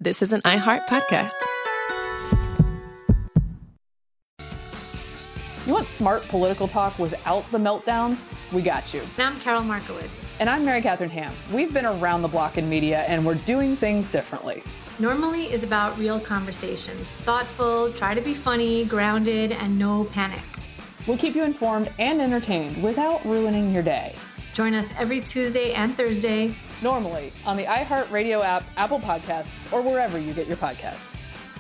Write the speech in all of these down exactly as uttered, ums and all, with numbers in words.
This is an iHeart podcast. You want smart political talk without the meltdowns? We got you. And I'm Carol Markowitz. And I'm Mary Catherine Ham. We've been around the block in media, and we're doing things differently. Normally is about real conversations. Thoughtful, try to be funny, grounded, and no panic. We'll keep you informed and entertained without ruining your day. Join us every Tuesday and Thursday. Normally on the iHeartRadio app, Apple Podcasts, or wherever you get your podcasts.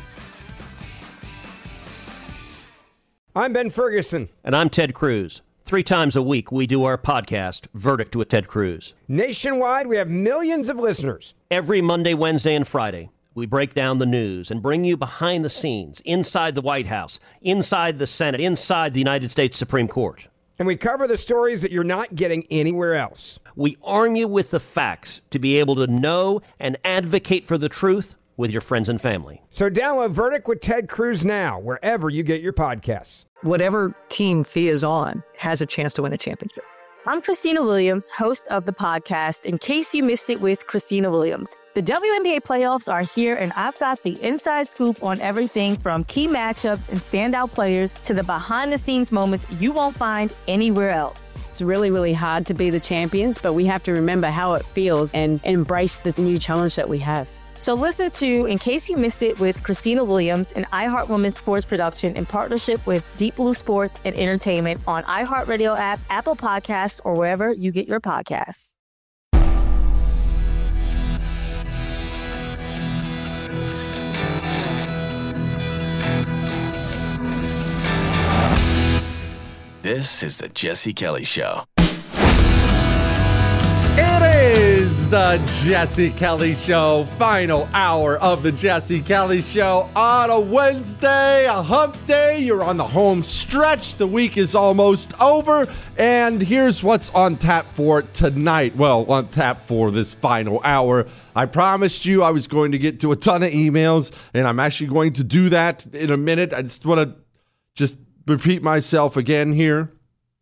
I'm Ben Ferguson. And I'm Ted Cruz. Three times a week, we do our podcast, Verdict with Ted Cruz. Nationwide, we have millions of listeners. Every Monday, Wednesday, and Friday, we break down the news and bring you behind the scenes, inside the White House, inside the Senate, inside the United States Supreme Court. And we cover the stories that you're not getting anywhere else. We arm you with the facts to be able to know and advocate for the truth with your friends and family. So download Verdict with Ted Cruz now, wherever you get your podcasts. Whatever team Fee is on has a chance to win a championship. I'm Christina Williams, host of the podcast, In Case You Missed It with Christina Williams. The W N B A playoffs are here, and I've got the inside scoop on everything from key matchups and standout players to the behind-the-scenes moments you won't find anywhere else. It's really, really hard to be the champions, but we have to remember how it feels and embrace the new challenge that we have. So listen to In Case You Missed It with Christina Williams, an iHeart Women's sports production in partnership with Deep Blue Sports and Entertainment on iHeartRadio app, Apple Podcasts, or wherever you get your podcasts. This is the Jesse Kelly Show. It is the Jesse Kelly Show, final hour of the Jesse Kelly Show on a Wednesday, a hump day. You're on the home stretch. The week is almost over. And here's what's on tap for tonight. Well, on tap for this final hour. I promised you I was going to get to a ton of emails, and I'm actually going to do that in a minute. I just want to just repeat myself again here.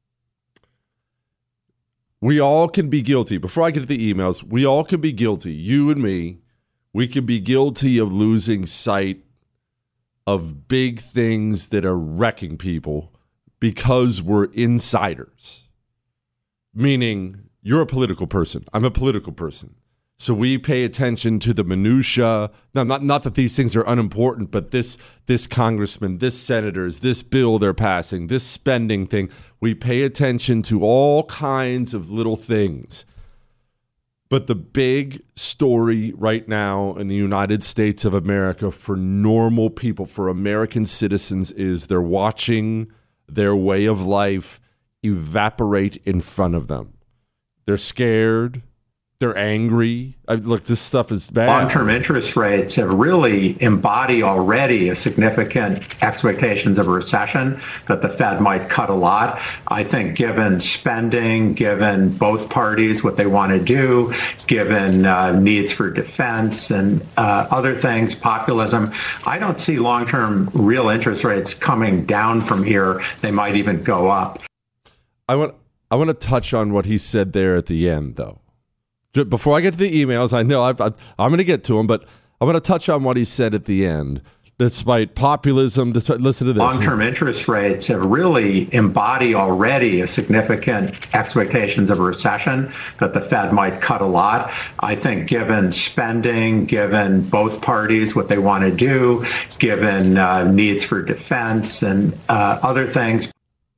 We all can be guilty. Before I get to the emails, we all can be guilty. You and me, we can be guilty of losing sight of big things that are wrecking people because we're insiders. Meaning, you're a political person. I'm a political person. So we pay attention to the minutia. Now, not, not that these things are unimportant, but this this congressman, this senators, this bill they're passing, this spending thing, we pay attention to all kinds of little things. But the big story right now in the United States of America for normal people, for American citizens, is they're watching their way of life evaporate in front of them. They're scared. They're angry. I, look, this stuff is bad. Long-term interest rates have really embodied already a significant expectations of a recession, that the Fed might cut a lot. I think given spending, given both parties what they want to do, given uh, needs for defense and uh, other things, populism, I don't see long-term real interest rates coming down from here. They might even go up. I want, I want to touch on what he said there at the end, though. Before I get to the emails, I know I've, I'm going to get to them, but I'm going to touch on what he said at the end. Despite populism, despite, listen to this. Long-term interest rates have really embodied already a significant expectations of a recession, that the Fed might cut a lot. I think given spending, given both parties what they want to do, given uh, needs for defense and uh, other things.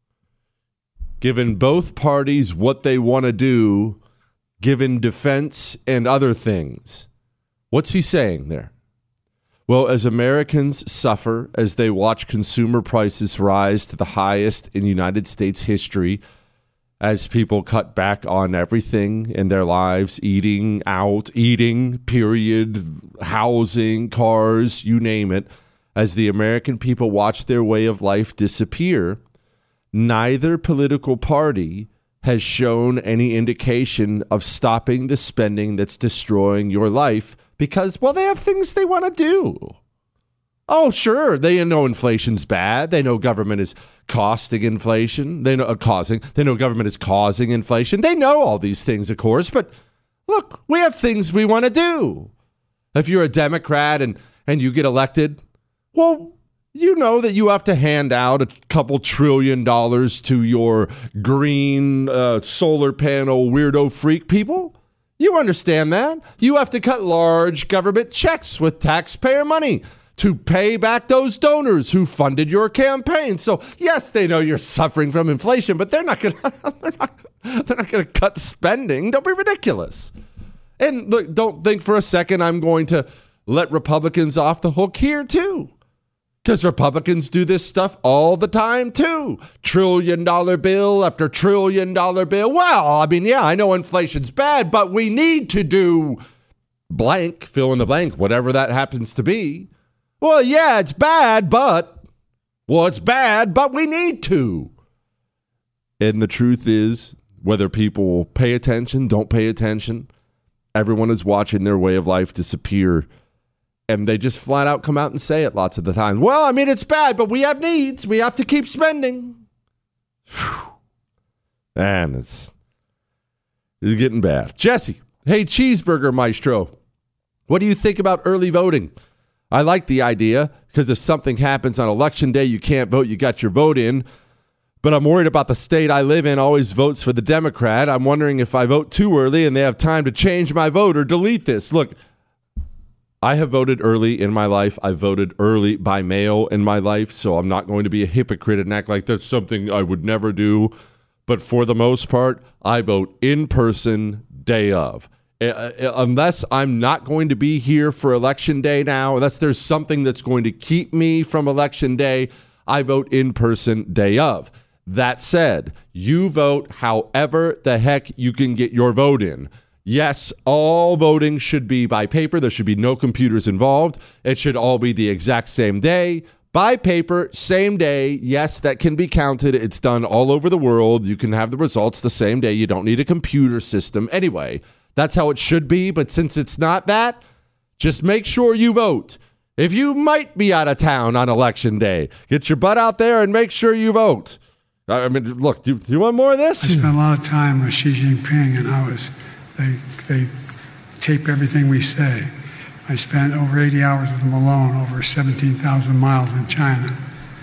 Given both parties what they want to do, given defense and other things. What's he saying there? Well, as Americans suffer as they watch consumer prices rise to the highest in United States history, as people cut back on everything in their lives, eating out, eating, period, housing, cars, you name it, as the American people watch their way of life disappear, neither political party has shown any indication of stopping the spending that's destroying your life because, well, they have things they want to do. Oh, sure, they know inflation's bad. They know government is costing inflation. They know uh, causing. They know government is causing inflation. They know all these things, of course. But look, we have things we want to do. If you're a Democrat and, and you get elected, well, you know that you have to hand out a couple trillion dollars to your green uh, solar panel weirdo freak people. You understand that. You have to cut large government checks with taxpayer money to pay back those donors who funded your campaign. So, yes, they know you're suffering from inflation, but they're not going to they're not, they're not going to cut spending. Don't be ridiculous. And look, don't think for a second I'm going to let Republicans off the hook here, too. Because Republicans do this stuff all the time, too. Trillion dollar bill after trillion dollar bill. Well, I mean, yeah, I know inflation's bad, but we need to do blank, fill in the blank, whatever that happens to be. Well, yeah, it's bad, but, well, it's bad, but we need to. And the truth is, whether people pay attention, don't pay attention, everyone is watching their way of life disappear. And they just flat out come out and say it lots of the time. Well, I mean, it's bad, but we have needs. We have to keep spending. Whew. Man, it's, it's getting bad. Jesse, hey, Cheeseburger Maestro, what do you think about early voting? I like the idea because if something happens on election day, you can't vote, you got your vote in. But I'm worried about the state I live in always votes for the Democrat. I'm wondering if I vote too early and they have time to change my vote or delete this. Look, I have voted early in my life. I voted early by mail in my life, so I'm not going to be a hypocrite and act like that's something I would never do. But for the most part, I vote in person day of. Uh, unless I'm not going to be here for election day now, unless there's something that's going to keep me from election day, I vote in person day of. That said, you vote however the heck you can get your vote in. Yes, all voting should be by paper. There should be no computers involved. It should all be the exact same day. By paper, same day. Yes, that can be counted. It's done all over the world. You can have the results the same day. You don't need a computer system. Anyway, that's how it should be. But since it's not that, just make sure you vote. If you might be out of town on election day, get your butt out there and make sure you vote. I mean, look, do, do you want more of this? I spent a lot of time with Xi Jinping, and I was... They, they tape everything we say. I spent over eighty hours with them alone, over seventeen thousand miles in China.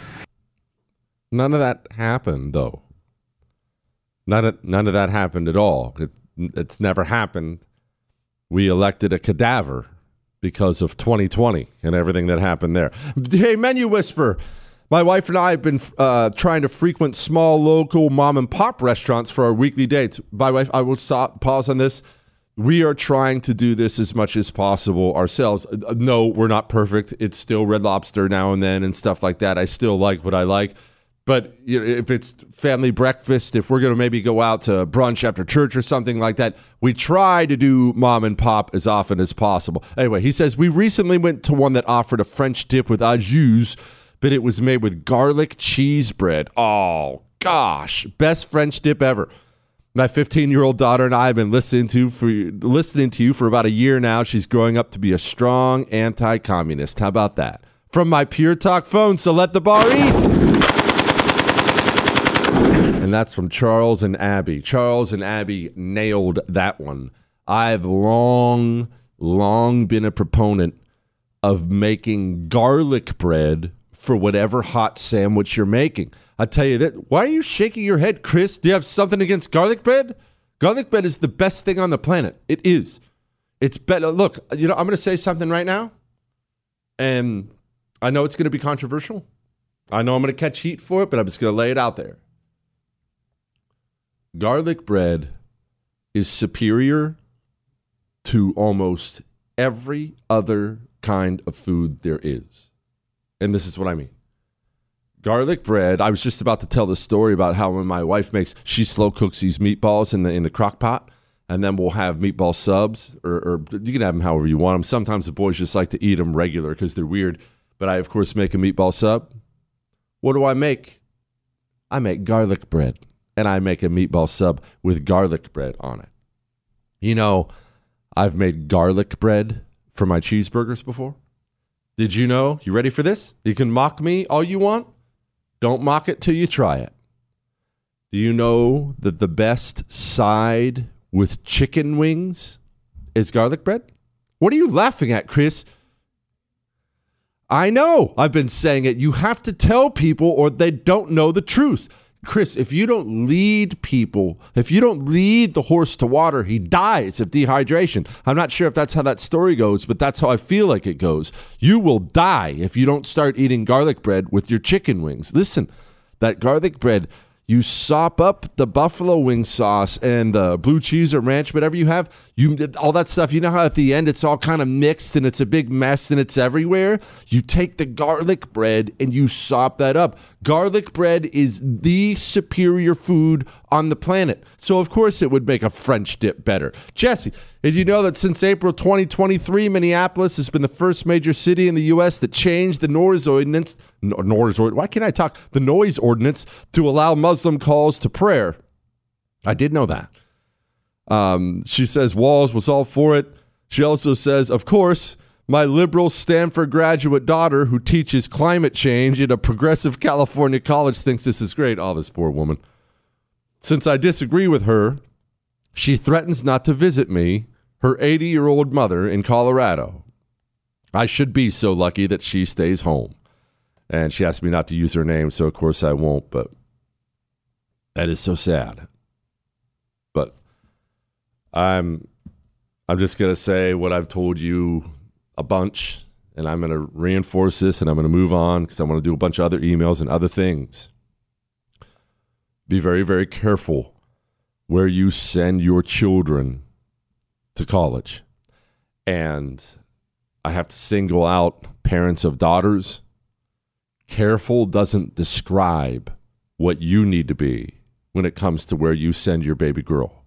None of that happened, though. None of, none of that happened at all. It, it's never happened. We elected a cadaver because of twenty twenty and everything that happened there. Hey, Menu Whisper. My wife and I have been uh, trying to frequent small, local mom and pop restaurants for our weekly dates. My wife, I will stop, pause on this. We are trying to do this as much as possible ourselves. Uh, no, we're not perfect. It's still Red Lobster now and then and stuff like that. I still like what I like. But you know, if it's family breakfast, if we're going to maybe go out to brunch after church or something like that, we try to do mom and pop as often as possible. Anyway, he says, we recently went to one that offered a French dip with au jus, but it was made with garlic cheese bread. Oh, gosh. Best French dip ever. My fifteen-year-old daughter and I have been listening to for listening to you for about a year now. She's growing up to be a strong anti-communist. How about that? From my Pure Talk phone, so let the bar eat. And that's from Charles and Abby. Charles and Abby nailed that one. I've long, long been a proponent of making garlic bread for whatever hot sandwich you're making. I tell you that. Why are you shaking your head, Chris? Do you have something against garlic bread? Garlic bread is the best thing on the planet. It is. It's better. Look, you know, I'm going to say something right now, and I know it's going to be controversial. I know I'm going to catch heat for it, but I'm just going to lay it out there. Garlic bread is superior to almost every other kind of food there is. And this is what I mean. Garlic bread, I was just about to tell the story about how when my wife makes, she slow cooks these meatballs in the in the crock pot, and then we'll have meatball subs, or, or you can have them however you want them. Sometimes the boys just like to eat them regular because they're weird, but I, of course, make a meatball sub. What do I make? I make garlic bread, and I make a meatball sub with garlic bread on it. You know, I've made garlic bread for my cheeseburgers before. Did you know? You ready for this? You can mock me all you want. Don't mock it till you try it. Do you know that the best side with chicken wings is garlic bread? What are you laughing at, Chris? I know. I've been saying it. You have to tell people or they don't know the truth. Chris, if you don't lead people, if you don't lead the horse to water, he dies of dehydration. I'm not sure if that's how that story goes, but that's how I feel like it goes. You will die if you don't start eating garlic bread with your chicken wings. Listen, that garlic bread, you sop up the buffalo wing sauce and the blue cheese or ranch, whatever you have, you all that stuff. You know how at the end it's all kind of mixed and it's a big mess and it's everywhere? You take the garlic bread and you sop that up. Garlic bread is the superior food on the planet. So, of course, it would make a French dip better. Jesse, did you know that since April twenty twenty-three, Minneapolis has been the first major city in the U S that changed the noise ordinance, noise, why can't I talk? The noise ordinance to allow Muslim calls to prayer? I did know that. Um, she says Walls was all for it. She also says, of course, my liberal Stanford graduate daughter who teaches climate change at a progressive California college thinks this is great. Oh, this poor woman. Since I disagree with her, she threatens not to visit me, her eighty-year-old mother in Colorado. I should be so lucky that she stays home. And she asked me not to use her name, so of course I won't, but that is so sad. But I'm I'm just going to say what I've told you a bunch, and I'm going to reinforce this, and I'm going to move on because I want to do a bunch of other emails and other things. Be very, very careful where you send your children to college. And I have to single out parents of daughters. Careful doesn't describe what you need to be when it comes to where you send your baby girl.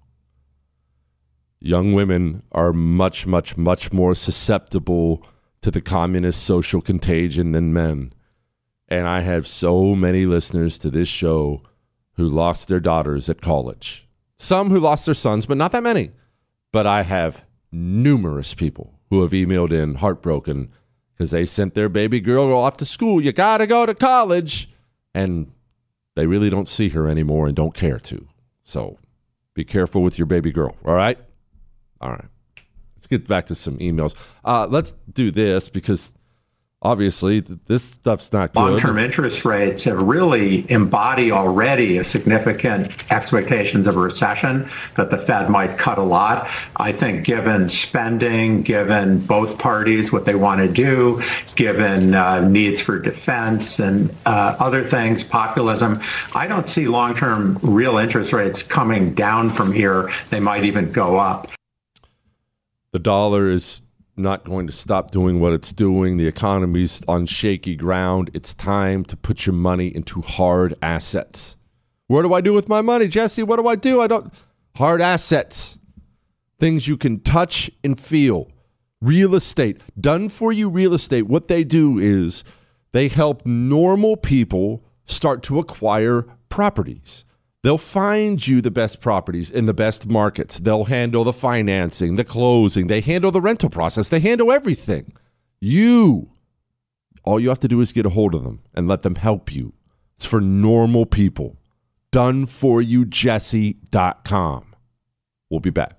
Young women are much, much, much more susceptible to the communist social contagion than men. And I have so many listeners to this show who lost their daughters at college. Some who lost their sons, but not that many. But I have numerous people who have emailed in heartbroken because they sent their baby girl off to school. You got to go to college. And they really don't see her anymore and don't care to. So be careful with your baby girl. All right? All right. Let's get back to some emails. Uh, let's do this because obviously this stuff's not good. Long-term interest rates have really embody already a significant expectations of a recession, that the Fed might cut a lot. I think given spending, given both parties what they want to do, given uh, needs for defense and uh, other things, populism, I don't see long-term real interest rates coming down from here. They might even go up. The dollar is not going to stop doing what it's doing. The economy's on shaky ground. It's time to put your money into hard assets. What do I do with my money, Jesse? What do I do? I don't. Hard assets. Things you can touch and feel. Real estate. Done for you real estate. What they do is they help normal people start to acquire properties. They'll find you the best properties in the best markets. They'll handle the financing, the closing. They handle the rental process. They handle everything. You, all you have to do is get a hold of them and let them help you. It's for normal people. done for you jesse dot com. We'll be back.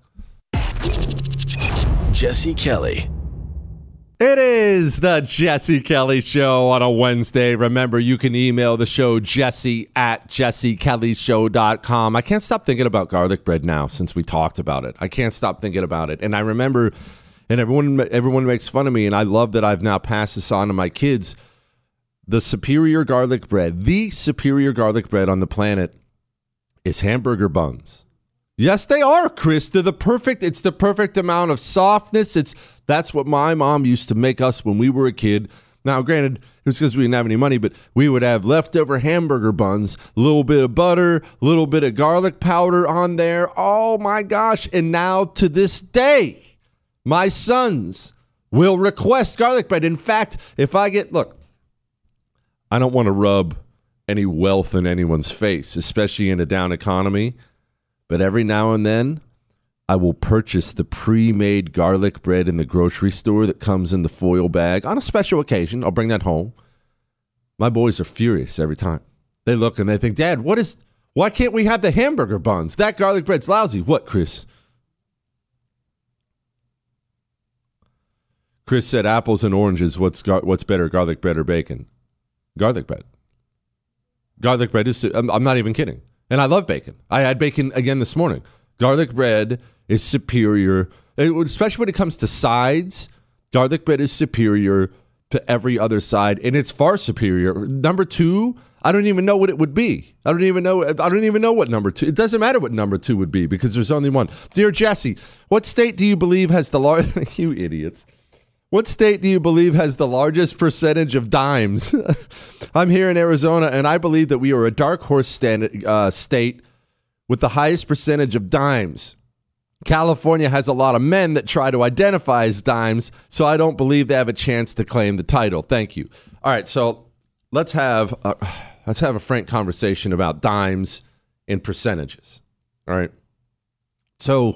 Jesse Kelly. It is the Jesse Kelly Show on a Wednesday. Remember, you can email the show, jesse at jesse kelly show dot com. I can't stop thinking about garlic bread now since we talked about it. I can't stop thinking about it. And I remember, and everyone everyone makes fun of me, and I love that I've now passed this on to my kids. The superior garlic bread, the superior garlic bread on the planet is hamburger buns. Yes, they are, Chris. They're the perfect, it's the perfect amount of softness. It's That's what my mom used to make us when we were a kid. Now, granted, it was because we didn't have any money, but we would have leftover hamburger buns, a little bit of butter, a little bit of garlic powder on there. Oh, my gosh. And now, to this day, my sons will request garlic bread. In fact, if I get, look, I don't want to rub any wealth in anyone's face, especially in a down economy. But every now and then, I will purchase the pre-made garlic bread in the grocery store that comes in the foil bag. On a special occasion, I'll bring that home. My boys are furious every time. They look and they think, Dad, what is, why can't we have the hamburger buns? That garlic bread's lousy. What, Chris? Chris said apples and oranges. What's gar- what's better, garlic bread or bacon? Garlic bread. Garlic bread is, I'm, I'm not even kidding. And I love bacon. I had bacon again this morning. Garlic bread is superior, especially when it comes to sides. Garlic bread is superior to every other side, and it's far superior. Number two, I don't even know what it would be. I don't even know. I don't even know what number two. It doesn't matter what number two would be because there's only one. Dear Jesse, what state do you believe has the largest? You idiots. What state do you believe has the largest percentage of dimes? I'm here in Arizona, and I believe that we are a dark horse stand, uh, state with the highest percentage of dimes. California has a lot of men that try to identify as dimes, so I don't believe they have a chance to claim the title. Thank you. All right, so let's have a, let's have a frank conversation about dimes and percentages. All right. So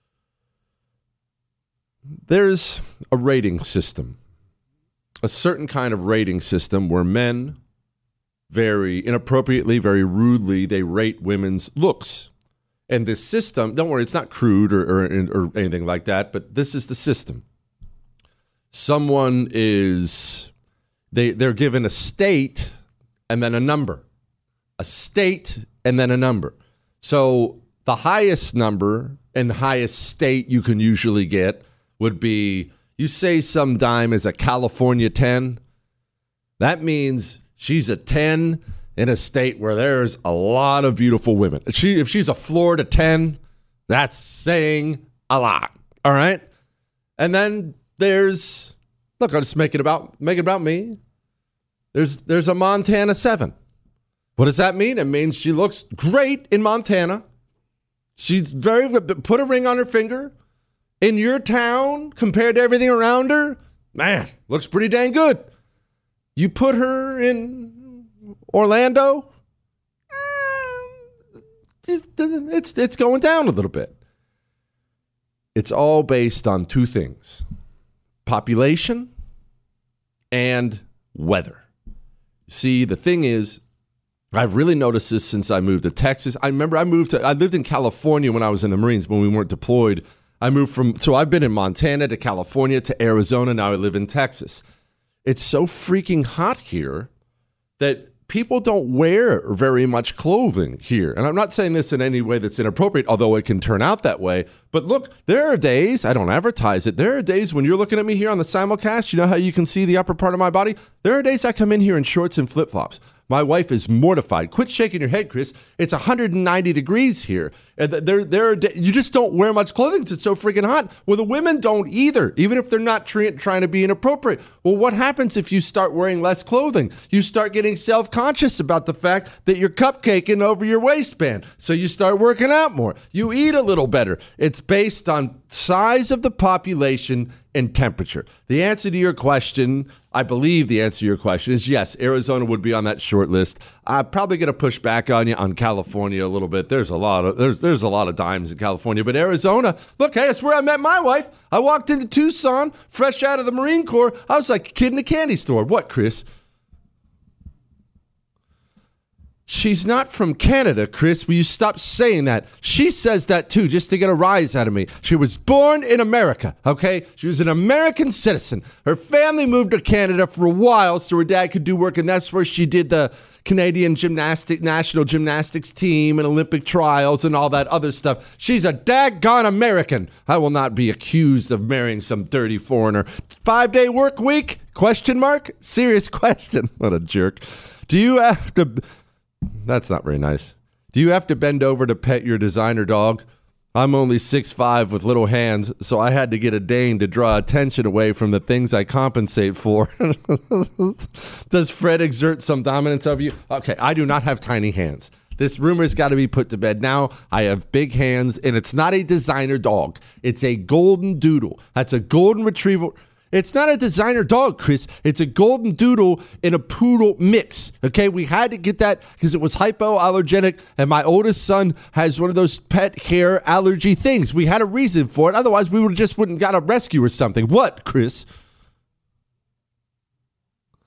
there's a rating system, a certain kind of rating system where men very inappropriately, very rudely, they rate women's looks. And this system, don't worry, it's not crude or, or, or anything like that, but this is the system. Someone is, they, they're given a state and then a number. A state and then a number. So the highest number and highest state you can usually get would be, you say some dime is a California ten. That means she's a ten in a state where there's a lot of beautiful women. If, she, if she's a Florida ten, that's saying a lot. All right? And then there's, look, I'll just make it about, make it about me. There's, there's a Montana seven. What does that mean? It means she looks great in Montana. She's very, put a ring on her finger. In your town, compared to everything around her, man, looks pretty dang good. You put her in Orlando, eh, it's, it's going down a little bit. It's all based on two things: population and weather. See, the thing is, I've really noticed this since I moved to Texas. I remember I moved to, I lived in California when I was in the Marines, when we weren't deployed. I moved from, so I've been in Montana to California to Arizona. Now I live in Texas. It's so freaking hot here that people don't wear very much clothing here. And I'm not saying this in any way that's inappropriate, although it can turn out that way. But look, there are days, I don't advertise it, there are days when you're looking at me here on the simulcast, you know how you can see the upper part of my body? There are days I come in here in shorts and flip-flops. My wife is mortified. Quit shaking your head, Chris. It's one hundred ninety degrees here. And there, there are da- you just don't wear much clothing because it's so freaking hot. Well, the women don't either, even if they're not tra- trying to be inappropriate. Well, what happens if you start wearing less clothing? You start getting self-conscious about the fact that you're cupcaking over your waistband. So you start working out more. You eat a little better. It's based on size of the population and temperature. The answer to your question, I believe the answer to your question is yes, Arizona would be on that short list. I'm probably going to push back on you on California a little bit. There's a lot of there's there's a lot of dimes in California, but Arizona, look, hey, that's where I met my wife. I walked into Tucson, fresh out of the Marine Corps. I was like a kid in a candy store. What, Chris? She's not from Canada, Chris. Will you stop saying that? She says that too, just to get a rise out of me. She was born in America, okay? She was an American citizen. Her family moved to Canada for a while so her dad could do work, and that's where she did the Canadian gymnastic, national gymnastics team and Olympic trials and all that other stuff. She's a daggone American. I will not be accused of marrying some dirty foreigner. Five-day work week? Question mark? Serious question. What a jerk. Do you have to... That's not very nice. Do you have to bend over to pet your designer dog? I'm only six five with little hands, so I had to get a Dane to draw attention away from the things I compensate for. Does Fred exert some dominance over you? Okay, I do not have tiny hands. This rumor's got to be put to bed now. I have big hands, and it's not a designer dog. It's a golden doodle. That's a golden retriever. It's not a designer dog, Chris. It's a golden doodle in a poodle mix. Okay, we had to get that because it was hypoallergenic, and my oldest son has one of those pet hair allergy things. We had a reason for it. Otherwise, we would just wouldn't got a rescue or something. What, Chris?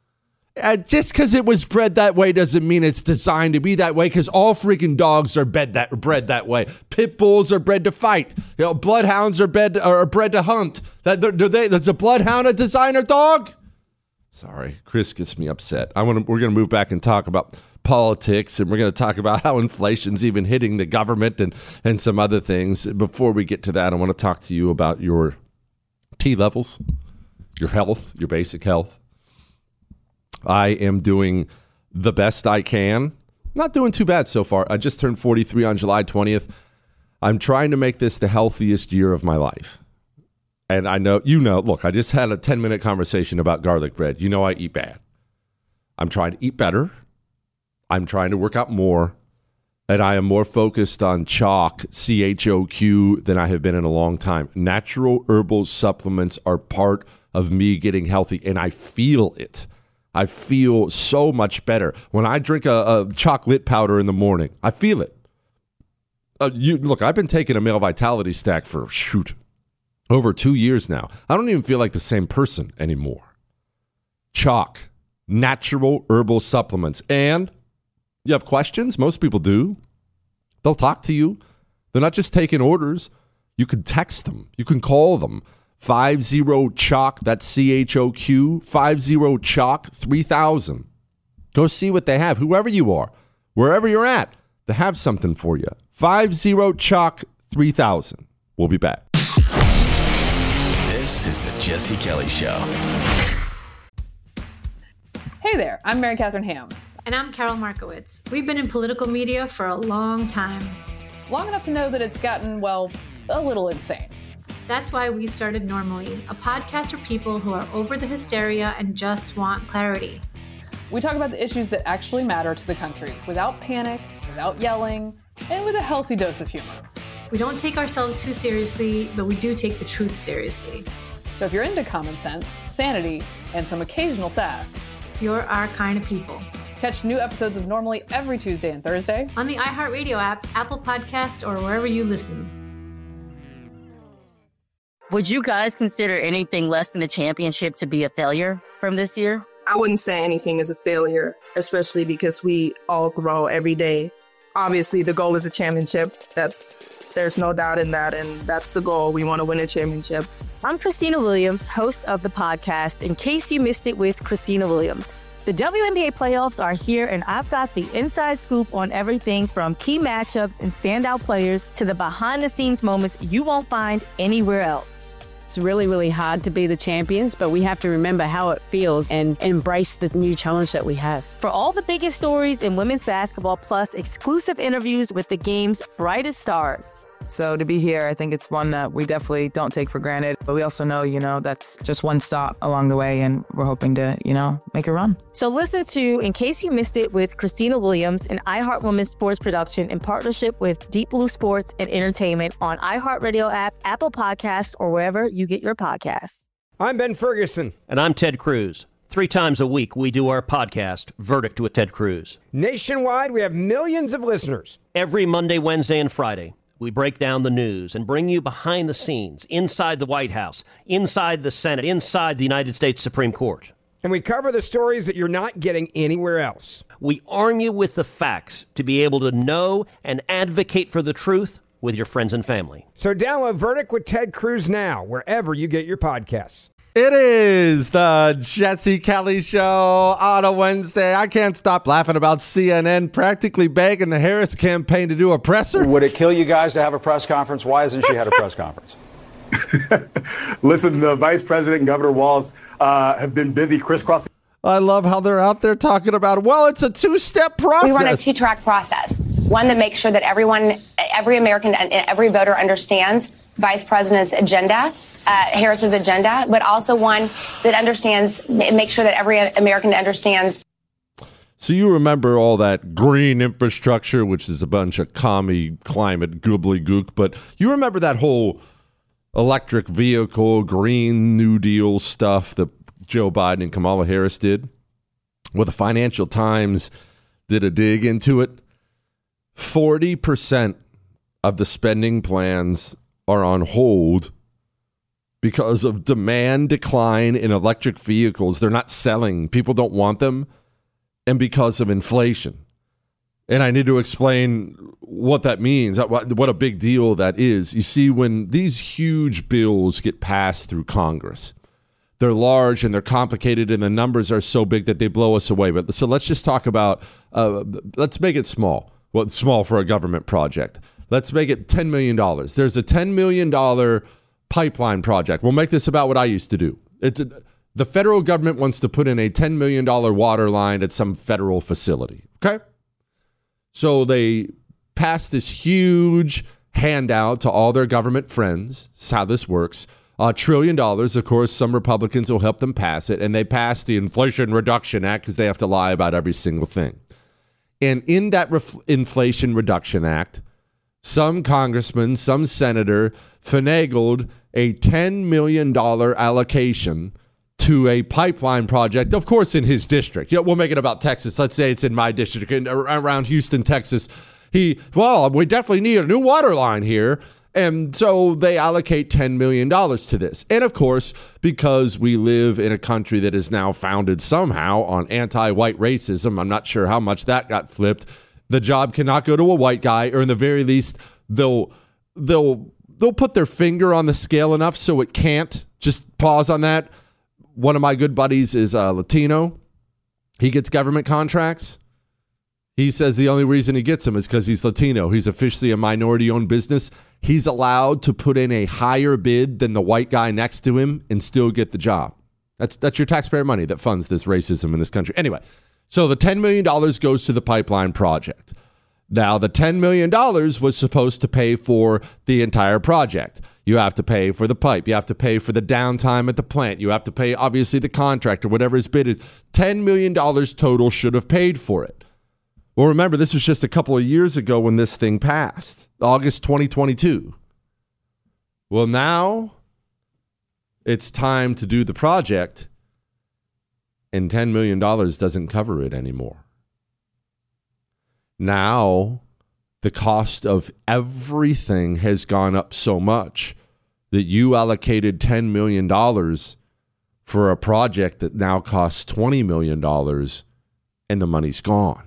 Uh, just because it was bred that way doesn't mean it's designed to be that way, because all freaking dogs are bred that, bred that way. Pit bulls are bred to fight. You know, bloodhounds are bred, are bred to hunt. That, do they, does a bloodhound a designer dog? Sorry, Chris gets me upset. I want to. We're going to move back and talk about politics, and we're going to talk about how inflation's even hitting the government and, and some other things. Before we get to that, I want to talk to you about your T levels, your health, your basic health. I am doing the best I can. Not doing too bad so far. I just turned forty-three on July twentieth. I'm trying to make this the healthiest year of my life. And I know, you know, look, I just had a ten-minute conversation about garlic bread. You know I eat bad. I'm trying to eat better. I'm trying to work out more. And I am more focused on chalk, C H O Q, than I have been in a long time. Natural herbal supplements are part of me getting healthy, and I feel it. I feel so much better. When I drink a, a chocolate powder in the morning, I feel it. Uh, you look, I've been taking a male vitality stack for, shoot, over two years now. I don't even feel like the same person anymore. Chalk, natural herbal supplements. And you have questions? Most people do. They'll talk to you. They're not just taking orders. You can text them. You can call them. five zero chalk, that's C H O Q, five zero chalk three thousand. Go see what they have, whoever you are, wherever you're at, they have something for you. five zero chalk three thousand. We'll be back. This is the Jesse Kelly Show. Hey there, I'm Mary Catherine Ham. And I'm Carol Markowitz. We've been in political media for a long time. Long enough to know that it's gotten, well, a little insane. That's why we started Normally, a podcast for people who are over the hysteria and just want clarity. We talk about the issues that actually matter to the country without panic, without yelling, and with a healthy dose of humor. We don't take ourselves too seriously, but we do take the truth seriously. So if you're into common sense, sanity, and some occasional sass, you're our kind of people. Catch new episodes of Normally every Tuesday and Thursday on the iHeartRadio app, Apple Podcasts, or wherever you listen. Would you guys consider anything less than a championship to be a failure from this year? I wouldn't say anything is a failure, especially because we all grow every day. Obviously, the goal is a championship. That's there's no doubt in that, and that's the goal. We want to win a championship. I'm Christina Williams, host of the podcast In Case You Missed It with Christina Williams. The W N B A playoffs are here, and I've got the inside scoop on everything from key matchups and standout players to the behind-the-scenes moments you won't find anywhere else. It's really, really hard to be the champions, but we have to remember how it feels and embrace the new challenge that we have. For all the biggest stories in women's basketball, plus exclusive interviews with the game's brightest stars. So to be here, I think it's one that we definitely don't take for granted. But we also know, you know, that's just one stop along the way, and we're hoping to, you know, make a run. So listen to In Case You Missed It with Christina Williams, an iHeart Women's sports production in partnership with Deep Blue Sports and Entertainment on iHeartRadio app, Apple Podcasts, or wherever you get your podcasts. I'm Ben Ferguson. And I'm Ted Cruz. Three times a week, we do our podcast, Verdict with Ted Cruz. Nationwide, we have millions of listeners. Every Monday, Wednesday, and Friday, we break down the news and bring you behind the scenes, inside the White House, inside the Senate, inside the United States Supreme Court. And we cover the stories that you're not getting anywhere else. We arm you with the facts to be able to know and advocate for the truth with your friends and family. So download Verdict with Ted Cruz now, wherever you get your podcasts. It is the Jesse Kelly Show on a Wednesday. I can't stop laughing about C N N practically begging the Harris campaign to do a presser. Would it kill you guys to have a press conference? Why hasn't she had a press conference? Listen, the Vice President and Governor Walz uh, have been busy crisscrossing. I love how they're out there talking about, well, it's a two-step process. We run a two-track process. One that makes sure that everyone, every American and every voter understands Vice President's agenda, uh, Harris's agenda, but also one that understands, make sure that every American understands. So you remember all that green infrastructure, which is a bunch of commie climate gobbledygook, but you remember that whole electric vehicle, Green New Deal stuff that Joe Biden and Kamala Harris did? Well, the Financial Times did a dig into it. forty percent of the spending plans are on hold because of demand decline in electric vehicles. They're not selling. People don't want them. And because of inflation. And I need to explain what that means, what a big deal that is. You see, when these huge bills get passed through Congress, they're large and they're complicated and the numbers are so big that they blow us away. But so let's just talk about, uh, let's make it small. Well, it's small for a government project. Let's make it ten million dollars. There's a ten million dollars pipeline project. We'll make this about what I used to do. It's a, the federal government wants to put in a ten million dollars water line at some federal facility. Okay? So they pass this huge handout to all their government friends. That's how this works. A trillion dollars. Of course, some Republicans will help them pass it. And they pass the Inflation Reduction Act because they have to lie about every single thing. And in that Ref- Inflation Reduction Act, some congressman, some senator finagled a ten million dollars allocation to a pipeline project, of course, in his district. Yeah, we'll make it about Texas. Let's say it's in my district, in, around Houston, Texas. He, well, we definitely need a new water line here. And so they allocate ten million dollars to this. And of course, because we live in a country that is now founded somehow on anti-white racism, I'm not sure how much that got flipped, the job cannot go to a white guy, or in the very least, they'll they'll they'll put their finger on the scale enough so it can't. Just pause on that. One of my good buddies is uh, Latino. He gets government contracts. He says the only reason he gets them is because he's Latino. He's officially a minority-owned business. He's allowed to put in a higher bid than the white guy next to him and still get the job. That's that's your taxpayer money that funds this racism in this country. Anyway, so the ten million dollars goes to the pipeline project. Now, the ten million dollars was supposed to pay for the entire project. You have to pay for the pipe. You have to pay for the downtime at the plant. You have to pay, obviously, the contractor, whatever his bid is. ten million dollars total should have paid for it. Well, remember, this was just a couple of years ago when this thing passed, August twenty twenty-two. Well, now it's time to do the project, and ten million dollars doesn't cover it anymore. Now, the cost of everything has gone up so much that you allocated ten million dollars for a project that now costs twenty million dollars, and the money's gone.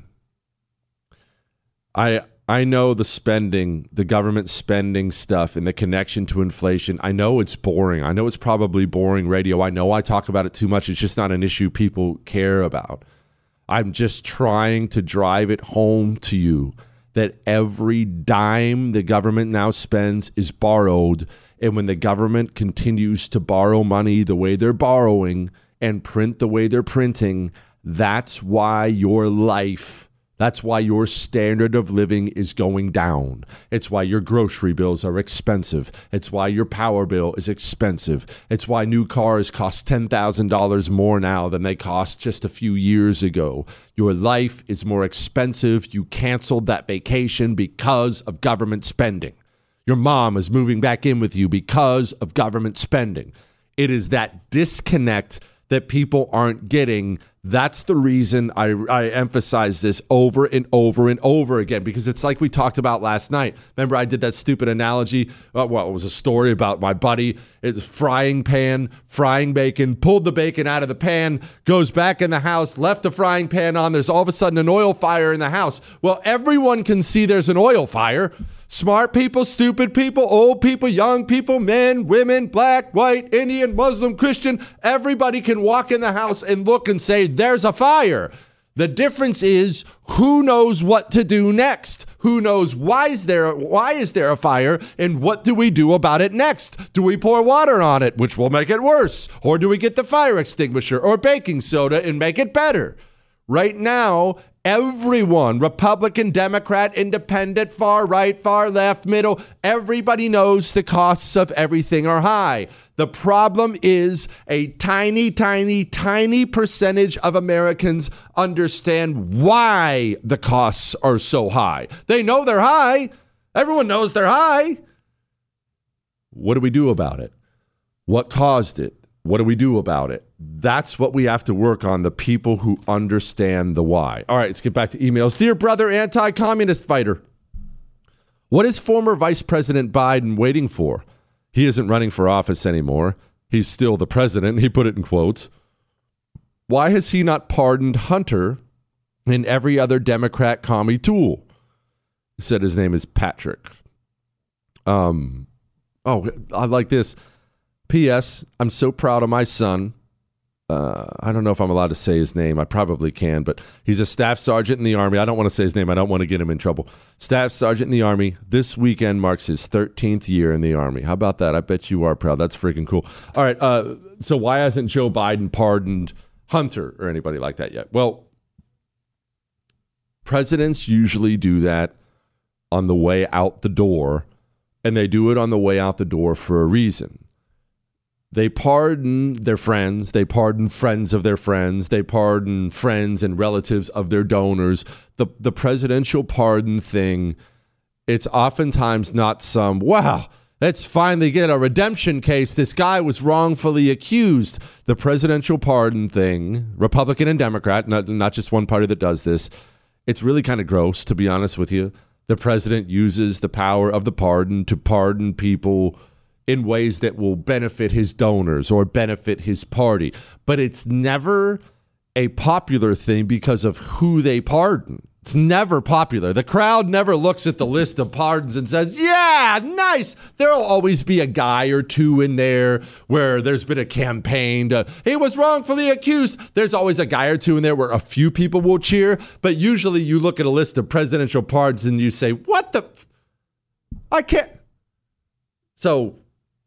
I I know the spending, the government spending stuff and the connection to inflation. I know it's boring. I know it's probably boring radio. I know I talk about it too much. It's just not an issue people care about. I'm just trying to drive it home to you that every dime the government now spends is borrowed. And when the government continues to borrow money the way they're borrowing and print the way they're printing, that's why your life, that's why your standard of living is going down. It's why your grocery bills are expensive. It's why your power bill is expensive. It's why new cars cost ten thousand dollars more now than they cost just a few years ago. Your life is more expensive. You canceled that vacation because of government spending. Your mom is moving back in with you because of government spending. It is that disconnect that people aren't getting. That's the reason I, I emphasize this over and over and over again, because it's like we talked about last night. Remember, I did that stupid analogy? Uh, well, it was a story about my buddy. It's frying pan, frying bacon, pulled the bacon out of the pan, goes back in the house, left the frying pan on. There's all of a sudden an oil fire in the house. Well, everyone can see there's an oil fire. Smart people, stupid people, old people, young people, men, women, black, white, Indian, Muslim, Christian. Everybody can walk in the house and look and say, there's a fire. The difference is who knows what to do next? Who knows why is there why is there a fire, and what do we do about it next? Do we pour water on it, which will make it worse? Or do we get the fire extinguisher or baking soda and make it better? Right now, everyone, Republican, Democrat, Independent, far right, far left, middle, everybody knows the costs of everything are high. The problem is a tiny, tiny, tiny percentage of Americans understand why the costs are so high. They know they're high. Everyone knows they're high. What do we do about it? What caused it? What do we do about it? That's what we have to work on, the people who understand the why. All right, let's get back to emails. Dear brother, anti-communist fighter, what is former Vice President Biden waiting for? He isn't running for office anymore. He's still the president. He put it in quotes. Why has he not pardoned Hunter and every other Democrat commie tool? He said his name is Patrick. Um, oh, I like this. P S. I'm so proud of my son. Uh, I don't know if I'm allowed to say his name. I probably can, but he's a staff sergeant in the Army. I don't want to say his name. I don't want to get him in trouble. Staff sergeant in the Army. This weekend marks his thirteenth year in the Army. How about that? I bet you are proud. That's freaking cool. All right. Uh, so why hasn't Joe Biden pardoned Hunter or anybody like that yet? Well, presidents usually do that on the way out the door, and they do it on the way out the door for a reason. They pardon their friends. They pardon friends of their friends. They pardon friends and relatives of their donors. The the presidential pardon thing, it's oftentimes not some, wow, let's finally get a redemption case. This guy was wrongfully accused. The presidential pardon thing, Republican and Democrat, not, not just one party that does this, it's really kind of gross, to be honest with you. The president uses the power of the pardon to pardon people in ways that will benefit his donors or benefit his party. But it's never a popular thing because of who they pardon. It's never popular. The crowd never looks at the list of pardons and says, yeah, nice. There'll always be a guy or two in there where there's been a campaign to, he was wrongfully accused. There's always a guy or two in there where a few people will cheer. But usually you look at a list of presidential pardons and you say, what the? F- I can't. So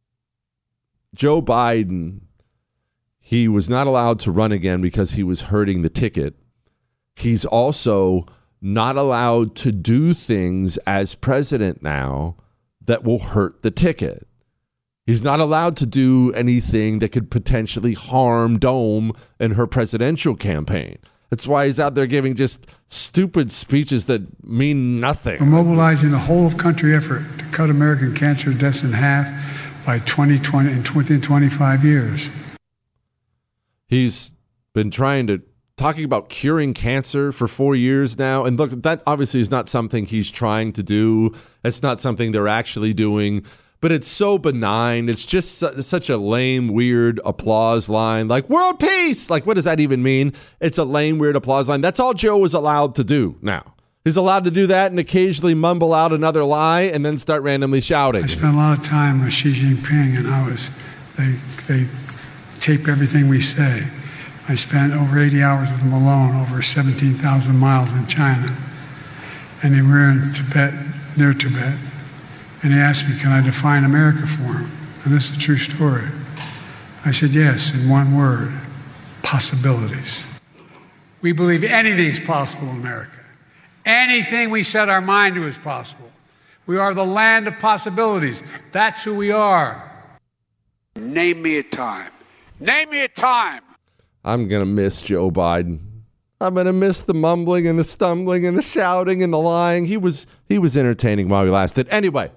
Joe Biden, he was not allowed to run again because he was hurting the ticket. He's also not allowed to do things as president now that will hurt the ticket. He's not allowed to do anything that could potentially harm Dome and her presidential campaign. That's why he's out there giving just stupid speeches that mean nothing. We're mobilizing a whole of country effort to cut American cancer deaths in half by twenty twenty and within twenty-five years. He's been trying to talking about curing cancer for four years now. And look, that obviously is not something he's trying to do. It's not something they're actually doing. But it's so benign. It's just su- such a lame, weird applause line. Like, world peace! Like, what does that even mean? It's a lame, weird applause line. That's all Joe is allowed to do now. He's allowed to do that and occasionally mumble out another lie and then start randomly shouting. I spent a lot of time with Xi Jinping, and I was, they, they tape everything we say. I spent over eighty hours with him alone, over seventeen thousand miles in China. And we were in Tibet, near Tibet. And he asked me, can I define America for him? And this is a true story. I said, yes, in one word, possibilities. We believe anything's possible in America. Anything we set our mind to is possible. We are the land of possibilities. That's who we are. Name me a time. Name me a time. I'm going to miss Joe Biden. I'm going to miss the mumbling and the stumbling and the shouting and the lying. He was he was entertaining while he lasted. Anyway,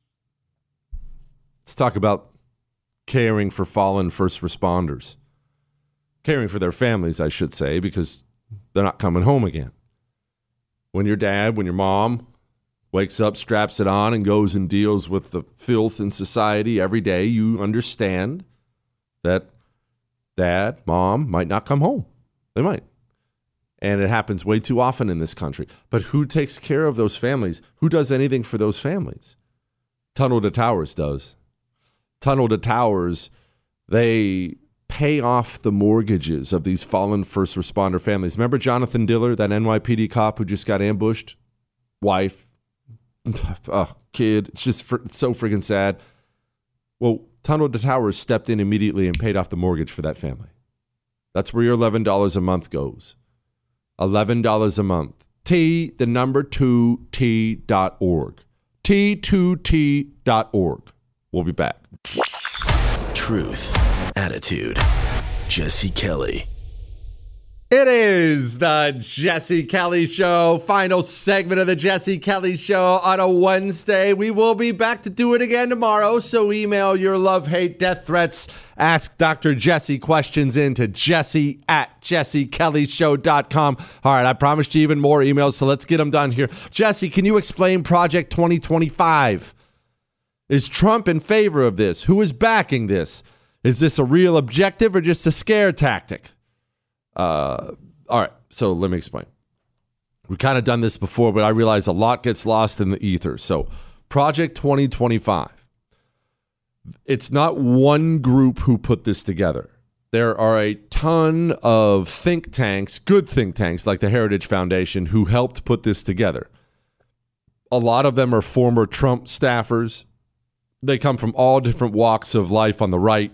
let's talk about caring for fallen first responders. Caring for their families, I should say, because they're not coming home again. When your dad, when your mom wakes up, straps it on, and goes and deals with the filth in society every day, you understand that dad, mom might not come home. They might. And it happens way too often in this country. But who takes care of those families? Who does anything for those families? Tunnel to Towers does. Tunnel to Towers, they pay off the mortgages of these fallen first responder families. Remember Jonathan Diller, that N Y P D cop who just got ambushed? Wife, oh, kid. It's just fr- it's so freaking sad. Well, Tunnel to Towers stepped in immediately and paid off the mortgage for that family. That's where your eleven dollars a month goes. eleven dollars a month. T, the number two, T dot org. T two T dot org. We'll be back. Truth, attitude, Jesse Kelly. It is the Jesse Kelly Show, final segment of the Jesse Kelly Show on a Wednesday. We will be back to do it again tomorrow, so email your love, hate, death threats. Ask Doctor Jesse questions into jesse at jesse kelly show dot com. All right, I promised you even more emails, so let's get them done here. Jesse, can you explain Project twenty twenty-five? Is Trump in favor of this? Who is backing this? Is this a real objective or just a scare tactic? Uh, all right, so let me explain. We've kind of done this before, but I realize a lot gets lost in the ether. So Project twenty twenty-five. It's not one group who put this together. There are a ton of think tanks, good think tanks like the Heritage Foundation, who helped put this together. A lot of them are former Trump staffers. They come from all different walks of life on the right.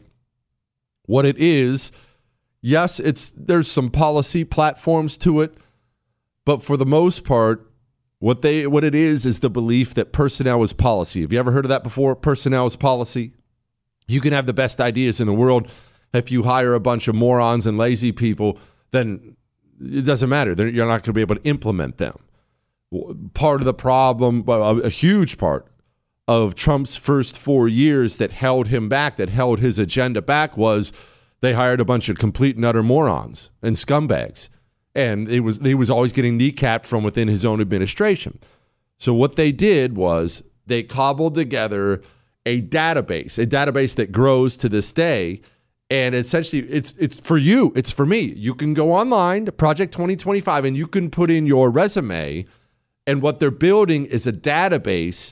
What it is, yes, it's there's some policy platforms to it, but for the most part, what they what it is is the belief that personnel is policy. Have you ever heard of that before? Personnel is policy. You can have the best ideas in the world. If you hire a bunch of morons and lazy people, then it doesn't matter. They're, you're not going to be able to implement them. Part of the problem, a huge part of Trump's first four years that held him back, that held his agenda back, was they hired a bunch of complete and utter morons and scumbags. And it was he was always getting kneecapped from within his own administration. So what they did was they cobbled together a database, a database that grows to this day. And essentially, it's it's for you. It's for me. You can go online to Project twenty twenty-five and you can put in your resume. And what they're building is a database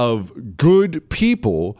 of good people.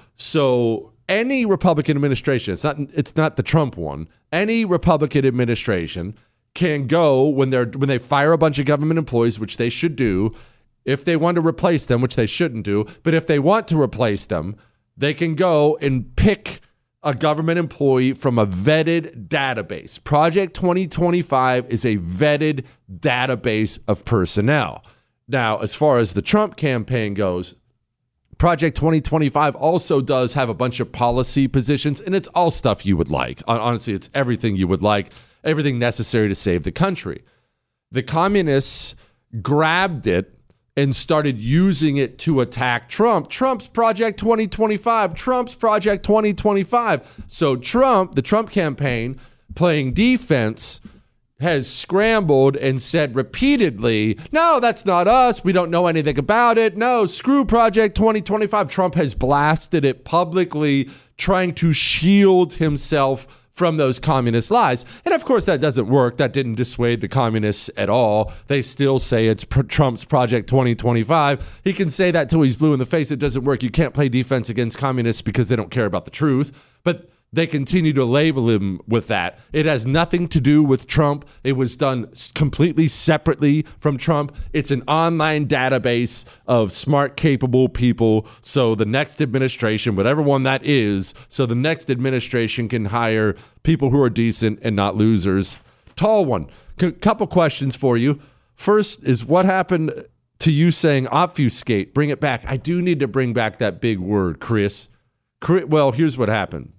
So any Republican administration, it's not it's not the Trump one, any Republican administration can go when they're when they fire a bunch of government employees, which they should do, if they want to replace them, which they shouldn't do. But if they want to replace them, they can go and pick a government employee from a vetted database. Project twenty twenty-five is a vetted database of personnel. Now, as far as the Trump campaign goes, Project twenty twenty-five also does have a bunch of policy positions, and it's all stuff you would like. Honestly, it's everything you would like, everything necessary to save the country. The communists grabbed it and started using it to attack Trump. Trump's Project twenty twenty-five, Trump's Project twenty twenty-five. So Trump, the Trump campaign, playing defense, has scrambled and said repeatedly, no, that's not us. We don't know anything about it. No, screw Project twenty twenty-five. Trump has blasted it publicly, trying to shield himself from those communist lies. And of course, that doesn't work. That didn't dissuade the communists at all. They still say it's P- Trump's Project twenty twenty-five. He can say that till he's blue in the face. It doesn't work. You can't play defense against communists because they don't care about the truth. But they continue to label him with that. It has nothing to do with Trump. It was done completely separately from Trump. It's an online database of smart, capable people. So the next administration, whatever one that is, so the next administration can hire people who are decent and not losers. Tall one. C- couple questions for you. First is, what happened to you saying obfuscate? Bring it back. I do need to bring back that big word, Chris. Chris well, here's what happened.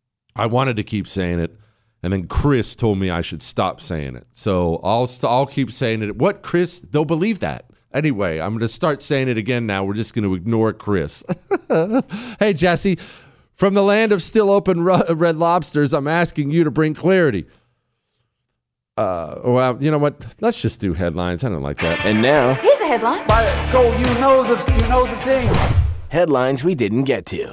I wanted to keep saying it, and then Chris told me I should stop saying it. So I'll st- I'll keep saying it. What, Chris? They'll believe that. Anyway, I'm going to start saying it again now. We're just going to ignore Chris. Hey, Jesse, from the land of still open Red Lobsters, I'm asking you to bring clarity. Uh, well, you know what? Let's just do headlines. I don't like that. And now, here's a headline. Go, you know the you know the thing. Headlines we didn't get to.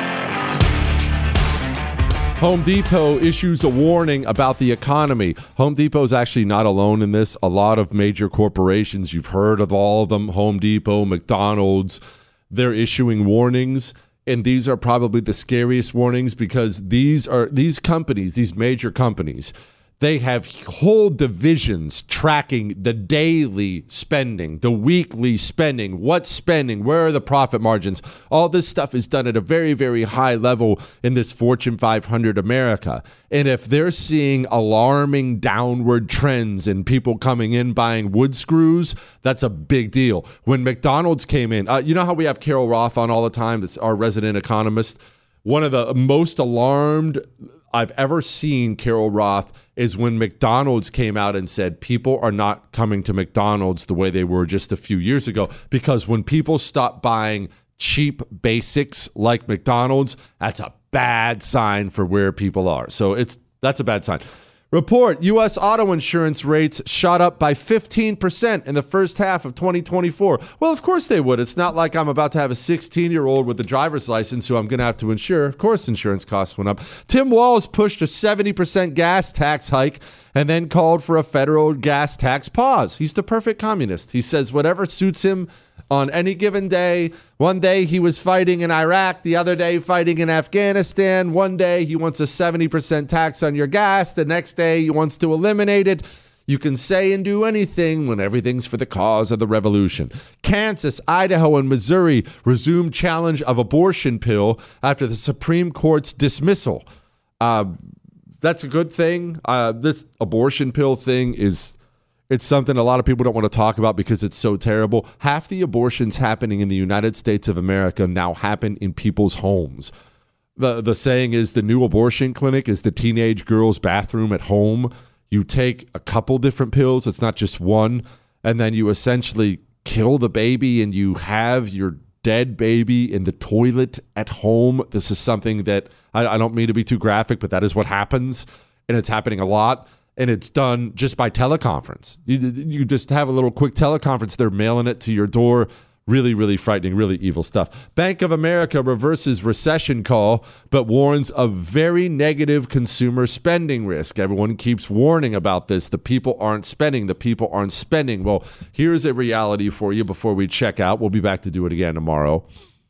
Home Depot issues a warning about the economy. Home Depot is actually not alone in this. A lot of major corporations, you've heard of all of them, Home Depot, McDonald's, they're issuing warnings. And these are probably the scariest warnings because these are these companies, these major companies, they have whole divisions tracking the daily spending, the weekly spending, what's spending, where are the profit margins. All this stuff is done at a very, very high level in this Fortune five hundred America. And if they're seeing alarming downward trends in people coming in buying wood screws, that's a big deal. When McDonald's came in, uh, you know how we have Carol Roth on all the time? That's our resident economist. One of the most alarmed I've ever seen Carol Roth is when McDonald's came out and said people are not coming to McDonald's the way they were just a few years ago, because when people stop buying cheap basics like McDonald's, that's a bad sign for where people are. So it's that's a bad sign. Report, U S auto insurance rates shot up by fifteen percent in the first half of twenty twenty-four. Well, of course they would. It's not like I'm about to have a sixteen-year-old with a driver's license who I'm going to have to insure. Of course insurance costs went up. Tim Walz pushed a seventy percent gas tax hike and then called for a federal gas tax pause. He's the perfect communist. He says whatever suits him on any given day. One day he was fighting in Iraq, the other day fighting in Afghanistan. One day he wants a seventy percent tax on your gas. The next day he wants to eliminate it. You can say and do anything when everything's for the cause of the revolution. Kansas, Idaho, and Missouri resumed challenge of abortion pill after the Supreme Court's dismissal. Uh, that's a good thing. Uh, this abortion pill thing is... It's something a lot of people don't want to talk about because it's so terrible. Half the abortions happening in the United States of America now happen in people's homes. The the saying is the new abortion clinic is the teenage girl's bathroom at home. You take a couple different pills. It's not just one. And then you essentially kill the baby and you have your dead baby in the toilet at home. This is something that I, I don't mean to be too graphic, but that is what happens. And it's happening a lot. And it's done just by teleconference. You, you just have a little quick teleconference. They're mailing it to your door. Really, really frightening, really evil stuff. Bank of America reverses recession call, but warns of very negative consumer spending risk. Everyone keeps warning about this. The people aren't spending. The people aren't spending. Well, here's a reality for you before we check out. We'll be back to do it again tomorrow.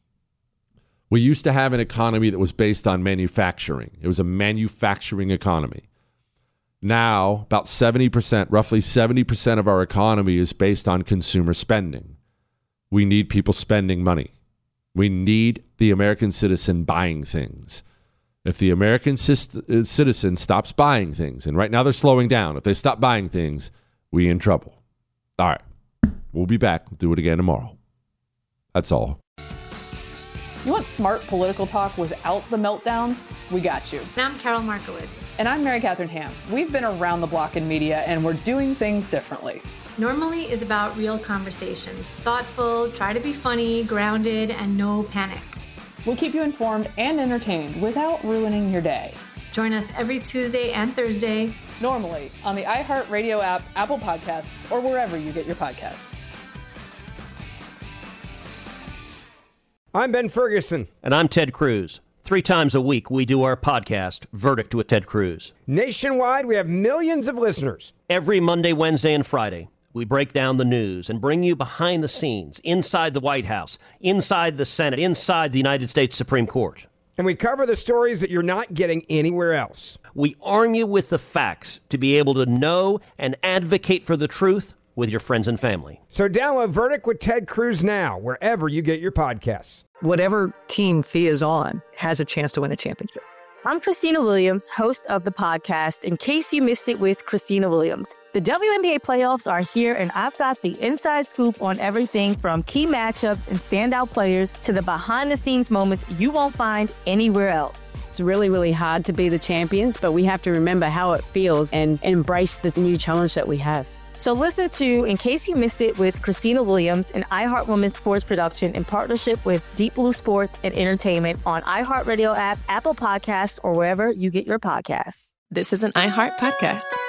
We used to have an economy that was based on manufacturing. It was a manufacturing economy. Now, about seventy percent, roughly seventy percent of our economy is based on consumer spending. We need people spending money. We need the American citizen buying things. If the American citizen stops buying things, and right now they're slowing down, if they stop buying things, we in trouble. All right, we'll be back. We'll do it again tomorrow. That's all. You want smart political talk without the meltdowns? We got you. And I'm Carol Markowitz. And I'm Mary Catherine Ham. We've been around the block in media, and we're doing things differently. Normally is about real conversations. Thoughtful, try to be funny, grounded, and no panic. We'll keep you informed and entertained without ruining your day. Join us every Tuesday and Thursday. Normally on the iHeartRadio app, Apple Podcasts, or wherever you get your podcasts. I'm Ben Ferguson. And I'm Ted Cruz. Three times a week, we do our podcast, Verdict with Ted Cruz. Nationwide, we have millions of listeners. Every Monday, Wednesday, and Friday, we break down the news and bring you behind the scenes, inside the White House, inside the Senate, inside the United States Supreme Court. And we cover the stories that you're not getting anywhere else. We arm you with the facts to be able to know and advocate for the truth with your friends and family. So download Verdict with Ted Cruz now, wherever you get your podcasts. Whatever team Fee is on has a chance to win a championship. I'm Christina Williams, host of the podcast, In Case You Missed It with Christina Williams. The W N B A playoffs are here, and I've got the inside scoop on everything from key matchups and standout players to the behind-the-scenes moments you won't find anywhere else. It's really, really hard to be the champions, but we have to remember how it feels and embrace the new challenge that we have. So listen to In Case You Missed It with Christina Williams, an iHeart Women's Sports production in partnership with Deep Blue Sports and Entertainment on iHeartRadio app, Apple Podcasts, or wherever you get your podcasts. This is an iHeart podcast.